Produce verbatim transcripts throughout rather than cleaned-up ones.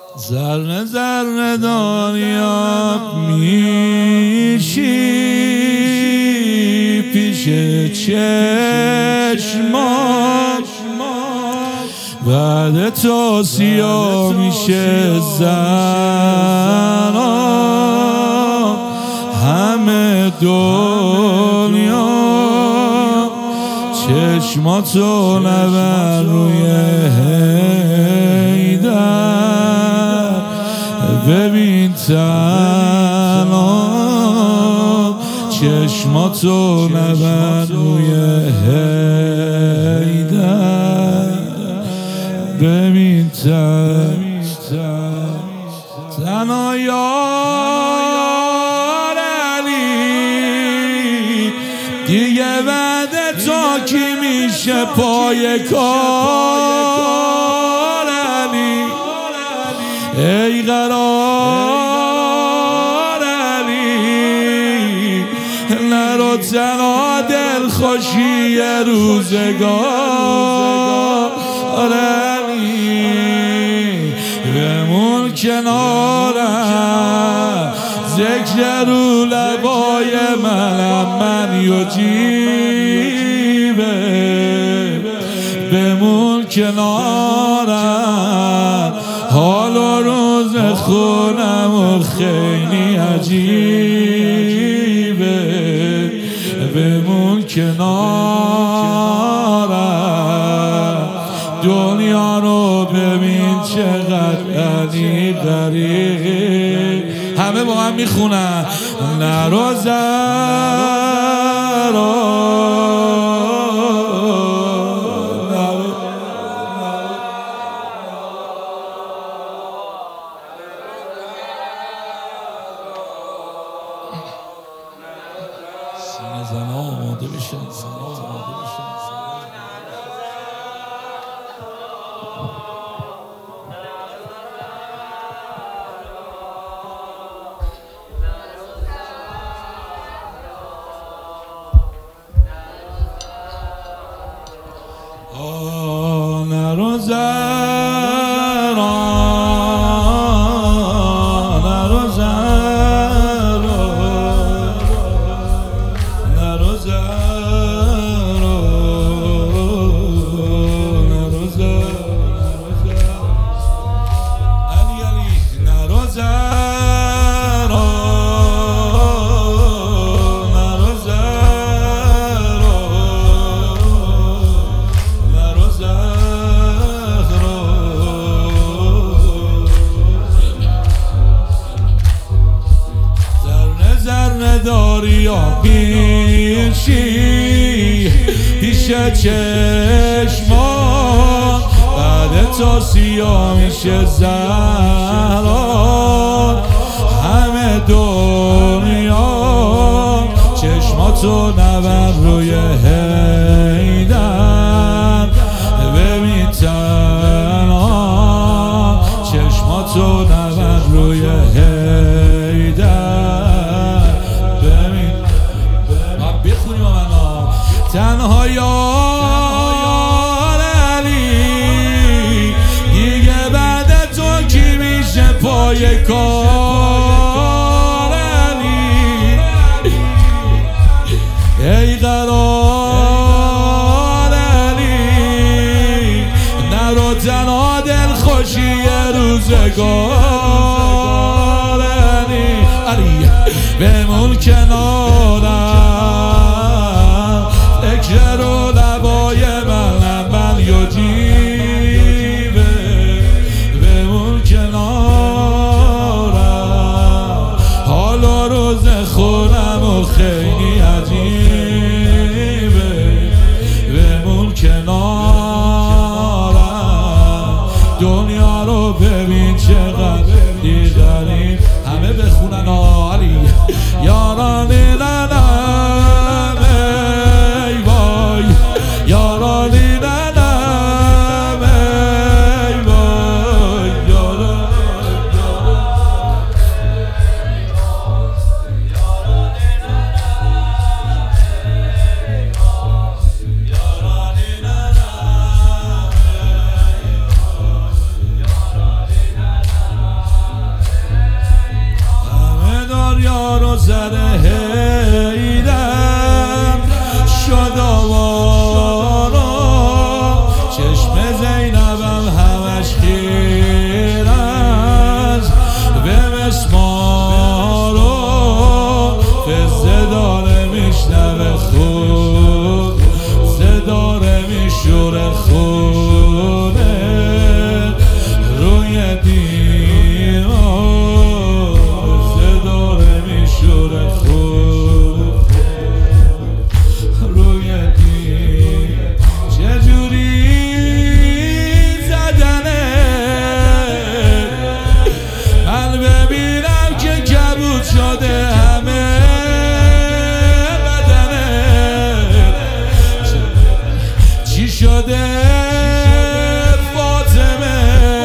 ذره ذره دریاب میشی پیش چشمات، بعد تو سیاه میشه زنا همه دنیا. چشماتو نبر روی حیدر، ببین تنها. چشماتو نبر روی حیدر، ببین تنها. یار علی دیگه بعد تو کی میشه پای کار علی؟ ای قرار علی نرو تنها دل خوشی روزگار علی، بمون کنارم ذکر رو لبای منم من یجیبه. بمون کنارم حال و روز خونم و خیلی عجیبه. بمون کنارم دنیا رو ببین چقدر علی غریب. همه با هم میخونن نرو زرا سینه زنها آماده بشن، زنها آماده بشن. آه نرو زرا نرو زرا نرو زرا نرو زرا علی علی نرو زرا نرو زرا داریا پیشی پیش چشمان، بعد تو سیاه میشه زهرا همه دنیا. چشماتو نبر روی حیدر، ببین تنها. چشماتو نبر روی حیدر، تنها یار علی دیگه بعد تو کی میشه پای کار علی؟ ای قرار علی نرو تنها دل خوشی روزگار علی. علی بمون کنارم ذکر و لبای منم من یجیبه. بمون کنارم حال و روز خونم و خیلی عجیبه. بمون کنارم دنیا رو ببین چقدر دیدنیم. همه بخونن علی یاران میشوره خونه روی دیوار صدای میشوره خونه روی دیوار چجوری زدنه من ببینم که کبود شده همه شده فاطمه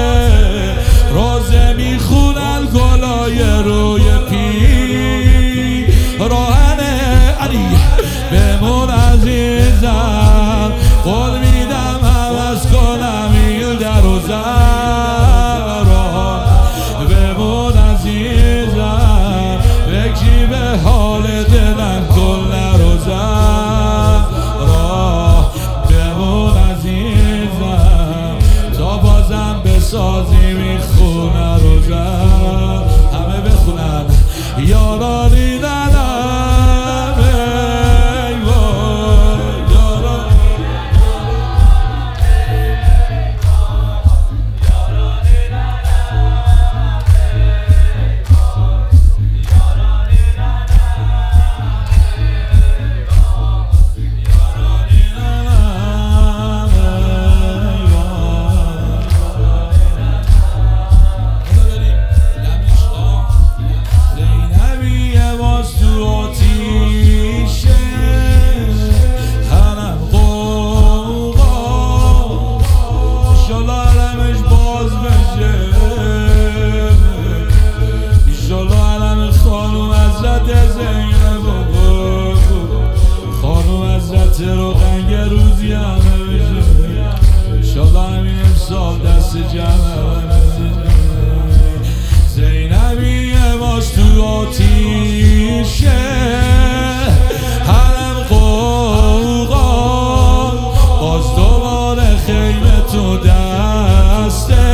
روزه میخونن گلای روی پی راهنه علی بمون عزیزم قول میدم عوض کنم این در و زرا بمون عزیزم بکی به حال دلم کل رو زرا سازی میخونه روزم همه بخونن یارانی دلم ای وای یارانی رو قنگ روزی همه بشه انشالله همین امسال دست جمعه زینبی باز تو آتیشه حرم قوقا باز دوباره خیمه تو دسته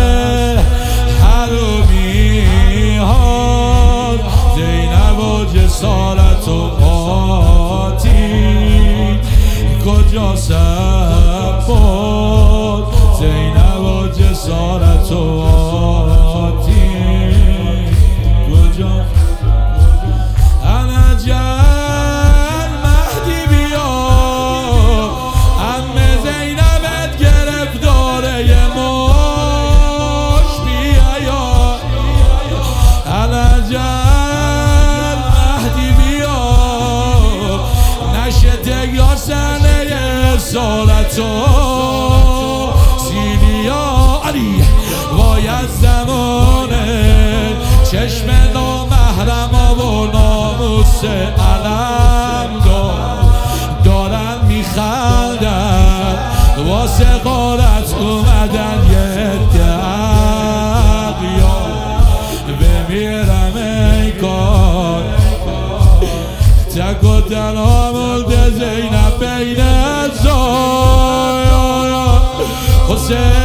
حرومی ها زینب و جسارت و کجا سباد زینب و جسارت و آتی کجا انجل مهدی بیا عمه زینبت گرفتاره ماش بیا یا انجل مهدی بیا نشته یا سنه سالتو سیلیا علی وای از زمانه چشم نامحرم و ناموس علم دارن میخندن واسه غارت اومدن یه دقیا بمیرم ای کار تک و تنها مولد زینب بین زایا حسین